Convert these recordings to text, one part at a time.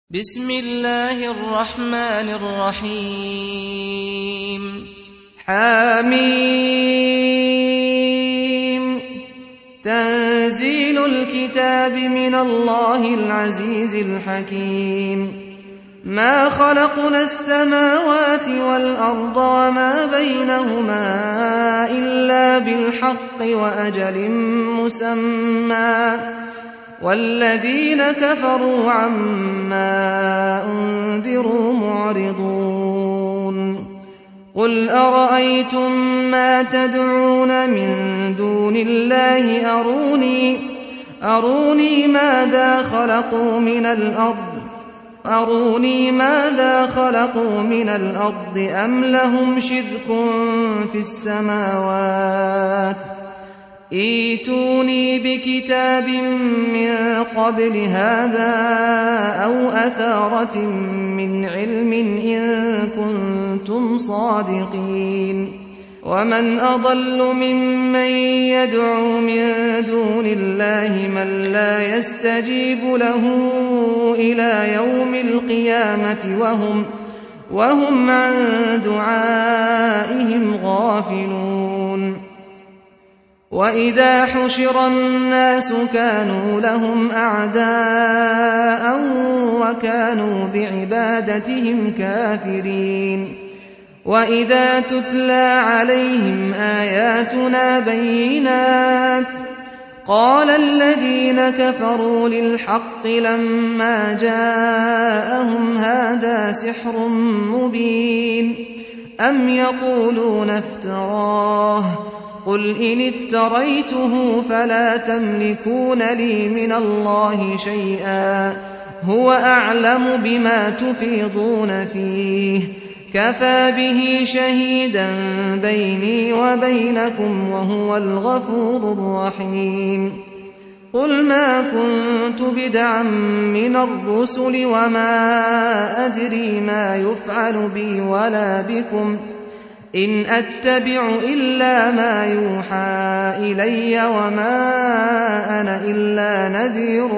بسم الله الرحمن الرحيم حميم تنزيل الكتاب من الله العزيز الحكيم ما خلقنا السماوات والأرض وما بينهما إلا بالحق وأجل مسمى والذين كفروا عما أنذروا معرضون قل أرأيتم ما تدعون من دون الله أروني ماذا خلقوا من الأرض أم لهم شرك في السماوات ائتوني بكتاب من قبل هذا أو أثارة من علم إن كنتم صادقين ومن أضل ممن يدعو من دون الله من لا يستجيب له إلى يوم القيامة وهم عن دعائهم غافلون وإذا حشر الناس كانوا لهم أعداء وكانوا بعبادتهم كافرين وإذا تتلى عليهم آياتنا بينات قال الذين كفروا للحق لما جاءهم هذا سحر مبين أم يقولون افتراه قل إن افتريته فلا تملكون لي من الله شيئا هو أعلم بما تفيضون فيه كفى به شهيدا بيني وبينكم وهو الغفور الرحيم قل ما كنت بدعا من الرسل وما أدري ما يفعل بي ولا بكم إن أتبع إلا ما يوحى إلي وما أنا إلا نذير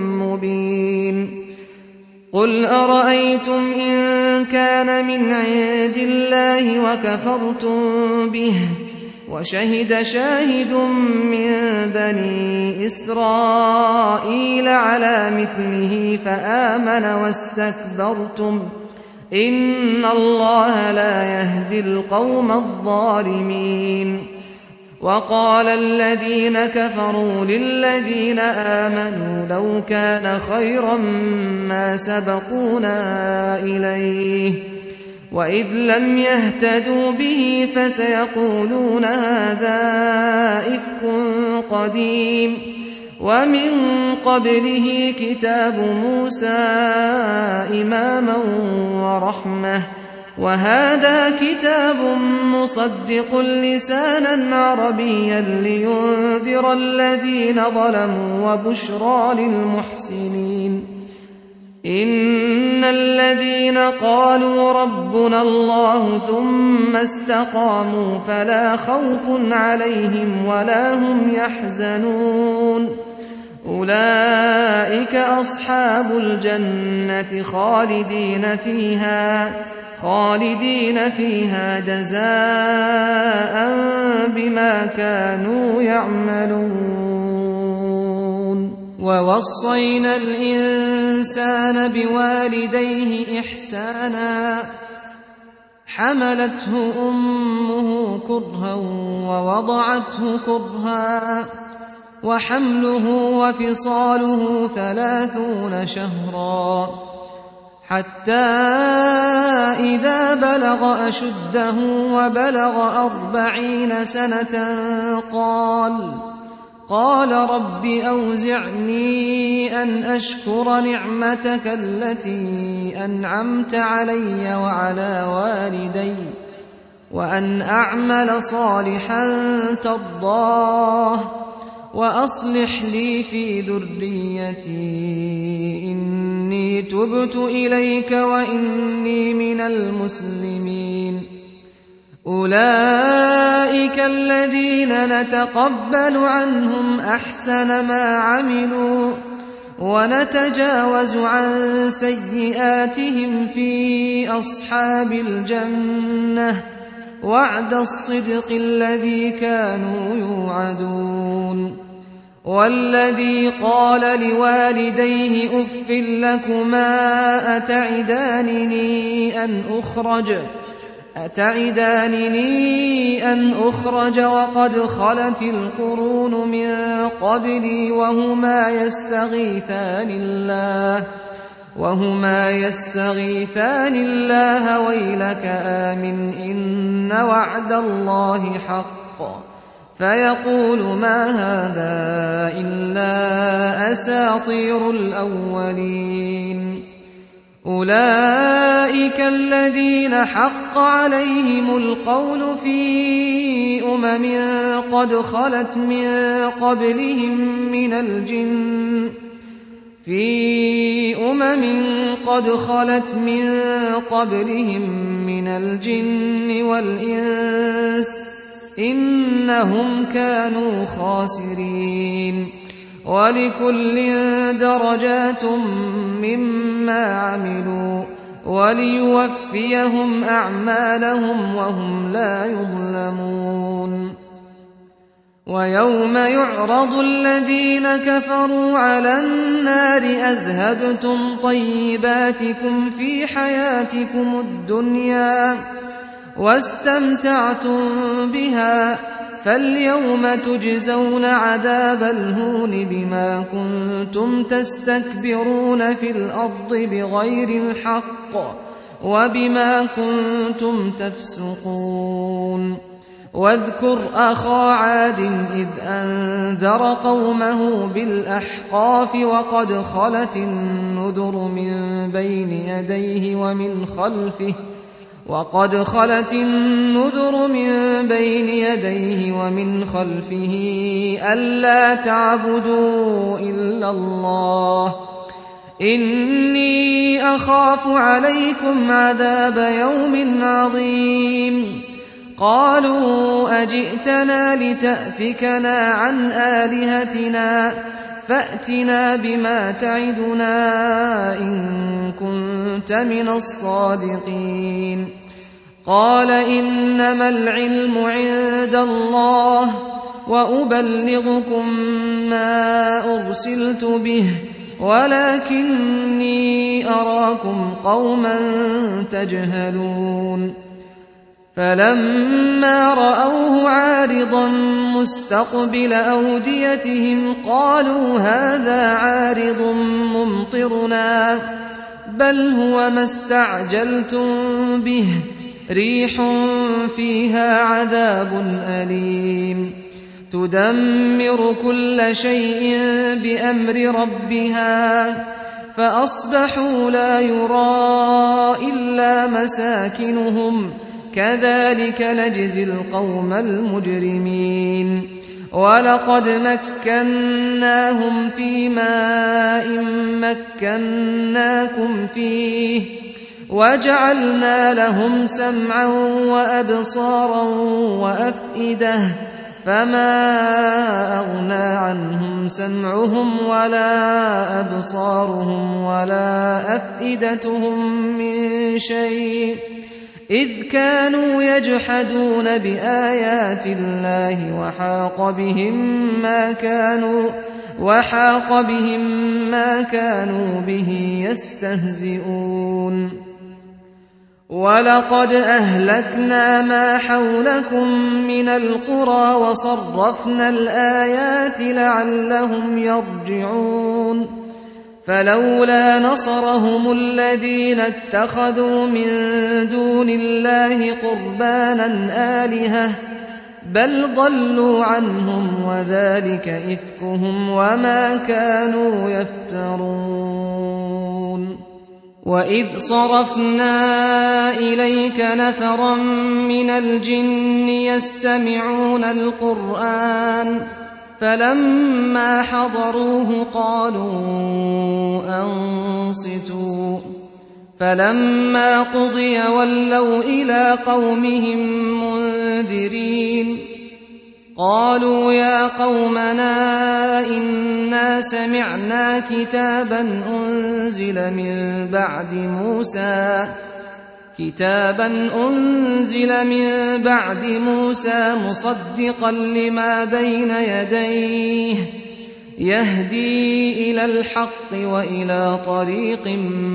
مبين قل أرأيتم إن كان من عند الله وكفرتم به وشهد شاهد من بني إسرائيل على مثله فآمن واستكبرتم إن الله لا يهدي القوم الظالمين وقال الذين كفروا للذين آمنوا لو كان خيرا ما سبقونا إليه وإذ لم يهتدوا به فسيقولون هذا إفك قديم ومن قبله كتاب موسى إماما ورحمة وهذا كتاب مصدق لسانا عربيا لينذر الذين ظلموا وبشرى للمحسنين إن الذين قالوا ربنا الله ثم استقاموا فلا خوف عليهم ولا هم يحزنون أولئك أصحاب الجنة خالدين فيها جزاء بما كانوا يعملون ووصينا الإنسان بوالديه إحسانا حملته أمه كرها ووضعته كرها وحمله وفصاله 30 شهرا حتى إذا بلغ أشده وبلغ 40 سنة قال رب أوزعني أن أشكر نعمتك التي أنعمت علي وعلى والدي وأن أعمل صالحا ترضاه وأصلح لي في ذريتي إني تبت إليك وإني من المسلمين أولئك الذين نتقبل عنهم أحسن ما عملوا ونتجاوز عن سيئاتهم في أصحاب الجنة وعد الصدق الذي كانوا يوعدون والذي قال لوالديه أف لكما أتعدانني أن أخرج وقد خلت القرون من قبلي وهما يستغيثان الله ويلك آمن إن وعد الله حق فيقول ما هذا إلا أساطير الأولين أولئك الذين حق عليهم القول في قد خلت من قبلهم من الجن والإنس إنهم كانوا خاسرين ولكل درجات مما عملوا وليوفيهم أعمالهم وهم لا يظلمون ويوم يعرض الذين كفروا على النار أذهبتم طيباتكم في حياتكم الدنيا واستمتعتم بها فاليوم تجزون عذاب الهون بما كنتم تستكبرون في الأرض بغير الحق وبما كنتم تفسقون واذكر أخا عاد إذ أنذر قومه بالأحقاف وقد خلت النذر من بين يديه ومن خلفه ألا تعبدوا إلا الله إني أخاف عليكم عذاب يوم عظيم قالوا أجئتنا لتأفكنا عن آلهتنا فأتنا بما تعدنا إن كنت من الصادقين قال إنما العلم عند الله وأبلغكم ما أرسلت به ولكني أراكم قوما تجهلون فلما رأوه عارضا مستقبل أوديتهم قالوا هذا عارض ممطرنا بل هو ما استعجلتم به ريح فيها عذاب أليم تدمر كل شيء بأمر ربها فأصبحوا لا يرى إلا مساكنهم كذلك نجزي القوم المجرمين ولقد مكناهم في ماء مكناكم فيه وجعلنا لهم سمعا وأبصارا وأفئدة فما أغنى عنهم سمعهم ولا أبصارهم ولا أفئدتهم من شيء إذ كانوا يجحدون بآيات الله وحاق بهم ما كانوا به يستهزئون ولقد أهلكنا ما حولكم من القرى وصرفنا الآيات لعلهم يرجعون فلولا نصرهم الذين اتخذوا من دون الله قربانا آلهة بل ضلوا عنهم وذلك إفكهم وما كانوا يفترون وإذ صرفنا إليك نفرا من الجن يستمعون القرآن فلما حضروه قالوا أنصتوا فلما قضي ولوا إلى قومهم منذرين قالوا يا قومنا إنا سمعنا كتابا أنزل من بعد موسى مصدقا لما بين يديه يهدي إلى الحق وإلى طريق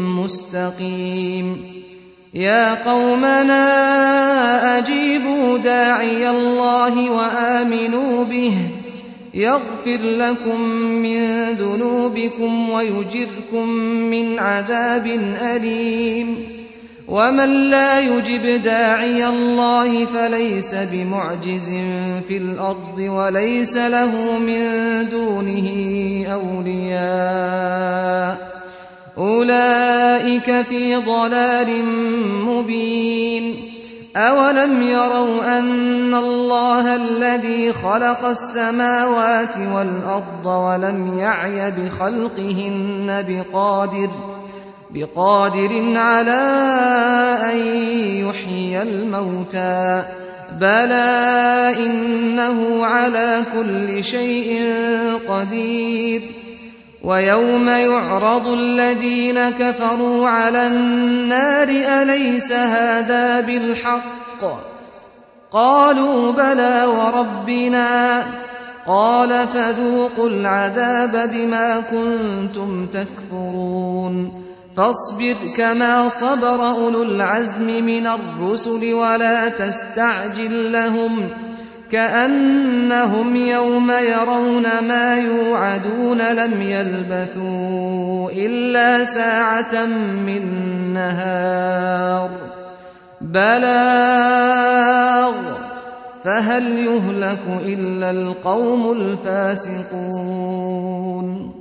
مستقيم يا قومنا أجيبوا داعي الله وآمنوا به يغفر لكم من ذنوبكم ويجركم من عذاب أليم ومن لا يجب داعي الله فليس بمعجز في الأرض وليس له من دونه أولياء أولئك في ضلال مبين أولم يروا أن الله الذي خلق السماوات والأرض ولم يعي بخلقهن بقادر على أن يحيي الموتى بلى إنه على كل شيء قدير ويوم يعرض الذين كفروا على النار أليس هذا بالحق قالوا بلى وربنا قال فذوقوا العذاب بما كنتم تكفرون فاصبر كما صبر أولو العزم من الرسل ولا تستعجل لهم كأنهم يوم يرون ما يوعدون لم يلبثوا إلا ساعة من نهار بلاغ فهل يهلك إلا القوم الفاسقون